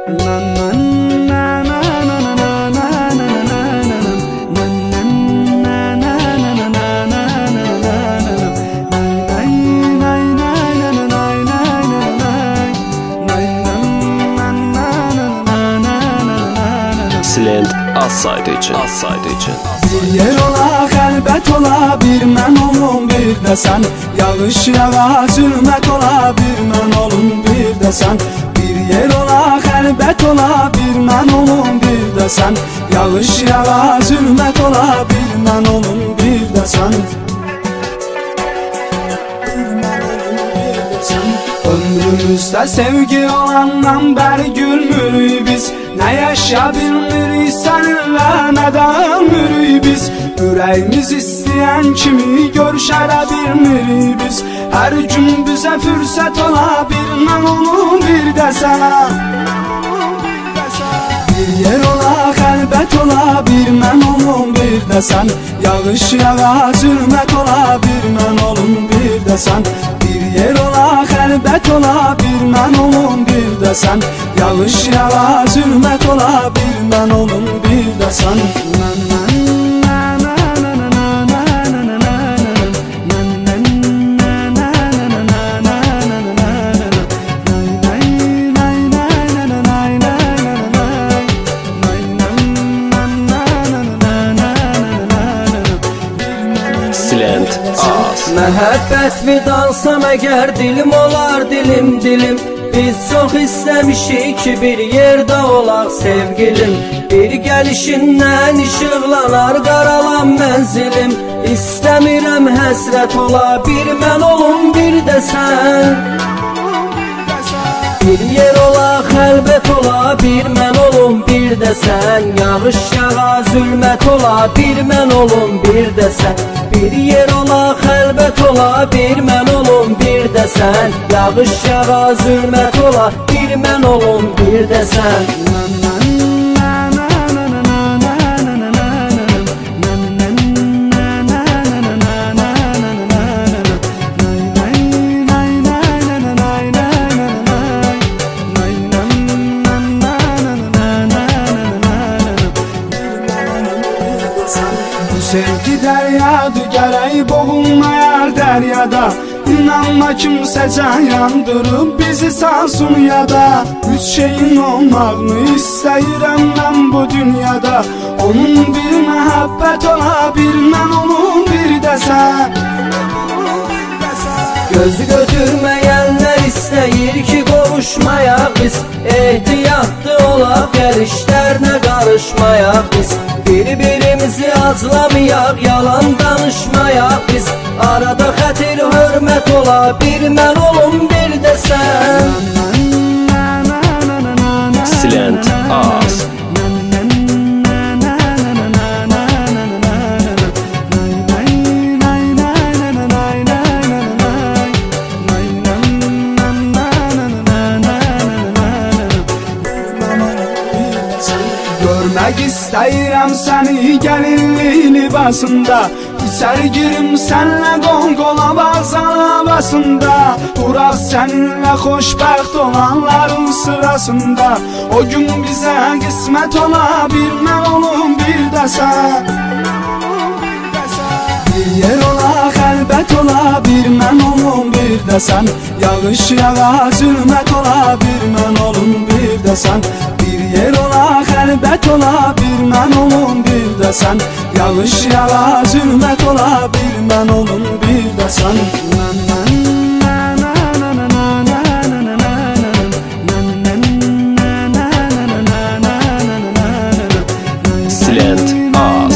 Silent az saydı için. Bir yer ola, xəlbət ola, bir mən olum, bir də sən. Yağış yağa, zülmət ola, bir mən olum, bir də sən. Bir yer ola, xəlbət ola, bir mən olum, bir də sən. Yağış yağa, zülmət ola, bir mən olum, bir də sən. Ömrümüzdə sevgi olandan bəri gülmürük biz. Nə yaşa bilmirik səninlə, nədən mürik biz. Ürəyimiz istəyən kimi görüşərə bilmirik biz. Hər gün bizə fürsət ola, bir mən olum, bir də sənə. Bir yer ola, xəlbət ola, bir mən olum, bir də sən. Yağış yağa, zülmət ola, bir mən olum, bir də sən. Bir yer ola, xəlbət ola, bir mən olum, bir də sən. Yağış yağa, zülmət ola, bir mən olum, bir də sən. Silent az. Məhəbbət vidansam əgər dilim olar, dilim. Biz çox istəmişik ki bir yerdə olaq sevgilim. Bir gəlişindən işıqlanar qaralan mənzilim. İstəmirəm həsrət ola, bir mən olum, bir də sən. Bir yer ola, xəlbət ola, bir mən olum, bir də sən. Yağış yağa, zülmət ola, bir mən olum, bir də sən. Bir yer ola, xəlbət ola, bir mən olum, bir də sən. Yağış yağa, zülmət ola, bir mən olum, bir də sən. Sevgi dəryadır, gərək boğulmayar dəryada. İnanma kimsə can yandırıb bizi salsın yada. Üç şeyin olmağını istəyirəm mən bu dünyada. Onun bir məhəbbət ola, bir mən olum, bir də sən. Gözü götürməyənlər istəyir ki qovuşmayaq biz. Ehtiyatlı olaq, gəlişlərinə qarışmayaq biz. Bir-birimizi aclamayaq, yalan danışmayaq biz. Arada xətir, hörmət ola, bir mən olum, bir də sən. Silent az. Görmək istəyirəm səni gəlinlik libasında. İçəri girim sənlə qol-qola bağzan havasında. Duraq səninlə xoşbəxt olanların sırasında. O gün bizə qismət ola, bir mən olum, bir də sən. Bir yer ola, xəlbət ola, bir mən olum, bir də sən. Yağış yağa, zülmət ola, bir mən olum, bir də sən. Bir yer ola, xəlbət ola, bir mən olum, bir də sən. Yağış yağa, zülmət ola, bir mən olum, bir də sən. Silent az.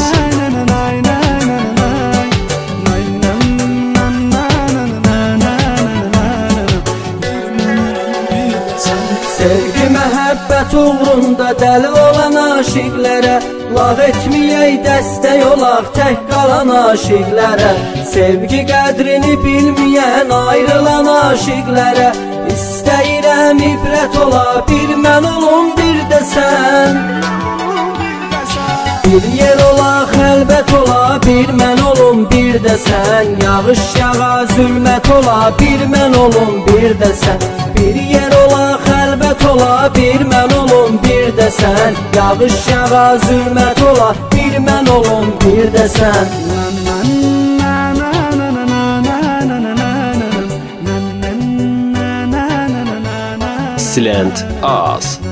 Sevgi məhəbbət uğrunda dəli olan aşiqlərə. Lağ etməyək, dəstək olaq tək qalan aşiqlərə. Sevgi qədrini bilməyən ayrılan aşiqlərə. İstəyirəm ibrət ola, bir mən olum, bir də sən. Bir yer ola, xəlbət ola, bir mən olum, bir də sən. Yağış yağa, zülmət ola, bir mən olum, bir də sən. Bir yer ola, xəlbət ola, bir mən olum, sən. Yağış yağa zülmət ola, bir mən olum, bir də sən. Silent As.